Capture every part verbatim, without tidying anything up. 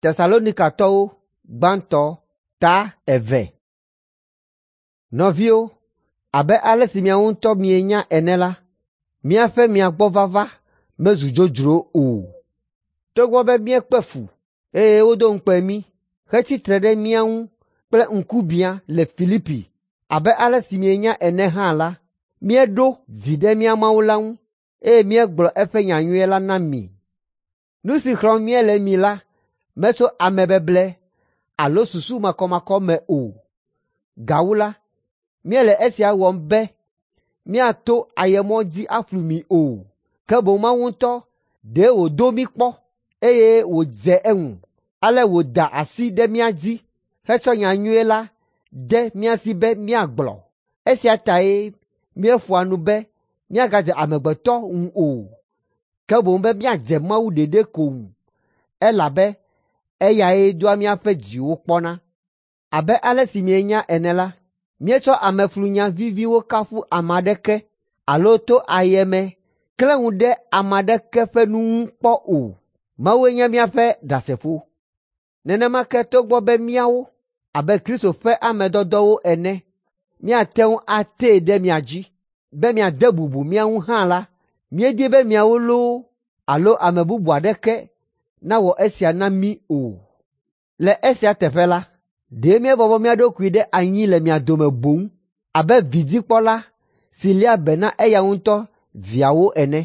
Thessalonicatɔwo gbãtɔ ta eve. Nɔvio, abe ale si miawo ŋutɔ mienya ene la, míaƒe miagbɔ vava mezu dzodzro o. Togbɔ be míekpe fu, eye wodo ŋukpe mi, hetsitre ɖe mía ŋu kple ŋkubiã le Filipi, abe ale si mienya ene hã la, míeɖo dzi ɖe mía Mawu la ŋu, eye míegblɔ eƒe nyanyuie la na mi. Nu si xlɔm míele mi la, metso amebeble alo susu makɔmakɔ me o. Gawu la, míele esia wɔm be míato ayemɔ dzi aflu mi o, ke boŋ Mawu ŋutɔ ɖe wòdo mí kpɔ, eye wòdze eŋu, ale wòda asi ɖe mía dzi, hetsɔ nyanyuie la de mía si be míagblɔ. Esia tae míeƒoa nu be míagadze amegbetɔ ŋu o, ke boŋ be míadze Mawu ɖeɖe ko ŋu, elabe eyae doa míaƒe dziwo kpɔna. Abe ale si mienya ene la, míetsɔ ameflunya viviwo kafu ame aɖeke alo to ayeme klẽ ŋu ɖe ame aɖeke ƒe nu ŋu kpɔ o. Mawue nye míaƒe ɖasefo. Nenema ke togbɔ be míawo, abe Kristo ƒe ame dɔdɔwo ene, míate ŋu atee ɖe mia dzi, be miade bubu mía ŋu hã la, míedi be miawo loo alo ame bubu aɖeke nawɔ esia na mí o. Le esia teƒe la, ɖe míebɔbɔ mía ɖokui ɖe anyi le mia dome boŋ, abe vidzikpɔla si lia be na eya ŋutɔ viawo ene.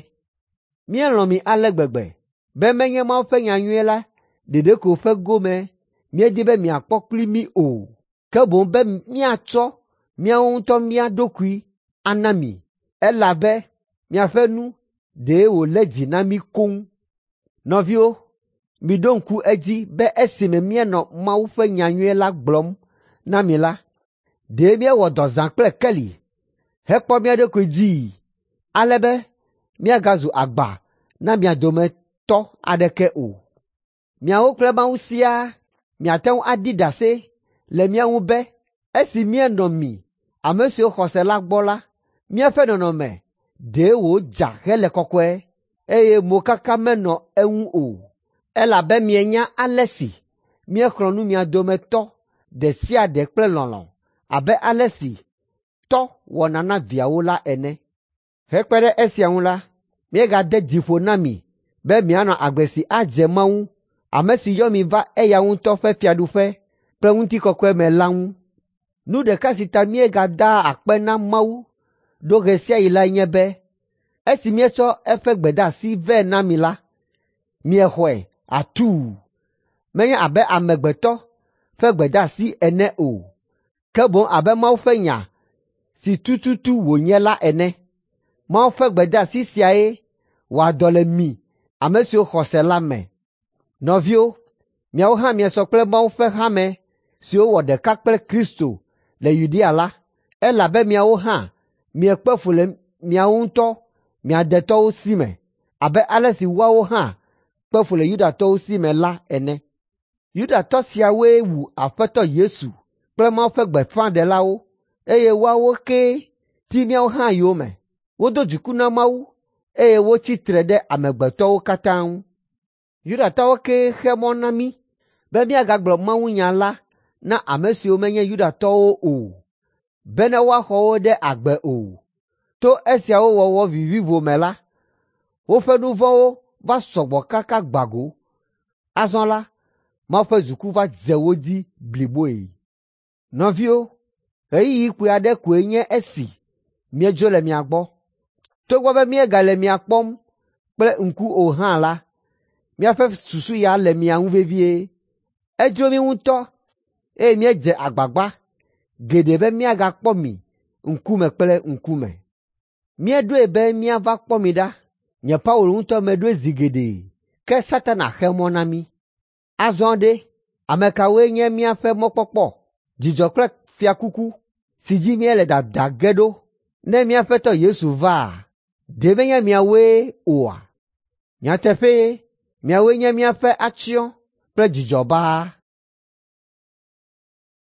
Míelɔ̃ mi ale gbegbe, be menye Mawu ƒe nyanyuie la ɖeɖe ko ƒe gome míedi be miakpɔ kpli mí o, ke boŋ be míatsɔ míawo ŋutɔ mía ɖokui ana mi, elabe miaƒe nu ɖe wòle dzi na mí koŋ. Nɔviwo, miɖo ŋku edzi be esime míenɔ Mawu ƒe nyanyuie la gblɔm na mi la, ɖe míewɔ dɔ zã kple keli, hekpɔ mía ɖokui dzi, ale be míagazu agba na mia dometɔ aɖeke o. Miawo kple Mawu siaa miate ŋu aɖi ɖase le mía ŋu be esi míenɔ mi, ame siwo xɔ se la gbɔ la, míaƒe nɔnɔme ɖe wòdza hele kɔkɔe, eye mokaka menɔ eŋu o, elabe mienya ale si míexlɔ̃ nu mia dometɔ ɖe sia ɖe kple lɔlɔ̃, abe ale si tɔ wɔna na viawo la ene. Hekpe ɖe esia ŋu la, míegade dziƒo na mi be mianɔ agbe si adze Mawu, ame si yɔ mi va eya ŋutɔ ƒe fiaɖuƒe kple ŋutikɔkɔe me la ŋu. Nu ɖeka si ta míegadaa akpe na Mawu ɖo ɣe sia ɣi la nye be esi míetsɔ eƒe gbedeasi vɛ na mi la, miexɔe atuu, menye abe amegbetɔ ƒe gbedeasi ene o, ke boŋ abe Mawu ƒe nya si tututu wònye la ene. Mawu ƒe gbedeasi siae wɔa dɔ le mi ame siwo xɔ se la me. Nɔviwo, miawo hã miesɔ kple Mawu ƒe hame siwo wɔ ɖeka kple Kristo le Yudea la, elabe miawo hã miekpe fu le miawo ŋutɔ mia detɔwo si me, abe ale si woawo hã kpe fu le Yudatɔwo si me la ene. Yudatɔ siawoe wu Aƒetɔ Yesu kple Mawu ƒe gbeƒãɖelawo, eye woawo kee ti míawo hã yome. Wodo dziku na Mawu, eye wotsi tre ɖe amegbetɔwo katã ŋu. Yudatɔwo kee xe mɔ na mí be míagagblɔ mawunya la na ame siwo menye Yudatɔwo o, be ne woaxɔ wo ɖe agbe o. To esiawo wɔwɔ vivivo me la, woƒe nu vɔ̃wo va sɔgbɔ kaka gbago. Azɔ la, Mawu ƒe dziku va dze wo dzi bliboe. Nɔviwo, ɣeyiɣi kpui aɖe koe nye esi míedzo le mia gbɔ. Togbɔ be míegale mia kpɔm kple ŋku o hã la, míaƒe susu ya le mia ŋu vevie. Edzro mí ŋutɔ, eye míedze agbagba geɖe be míagakpɔ mi ŋkume kple ŋkume. Míeɖoe be míava kpɔ mi ɖa. Nye Paulo ŋutɔ meɖoe zi geɖe, ke Satana xe mɔ na mí. Azɔ ɖe, ame kawoe nye míaƒe mɔkpɔkpɔ, dzidzɔ kple fiakuku si dzi míele dada ge ɖo ne míaƒe Tɔ Yesu va? Ɖe menye miawoe oa? Nyateƒee, miawoe nye míaƒe atsyɔ̃ kple dzidzɔ baa.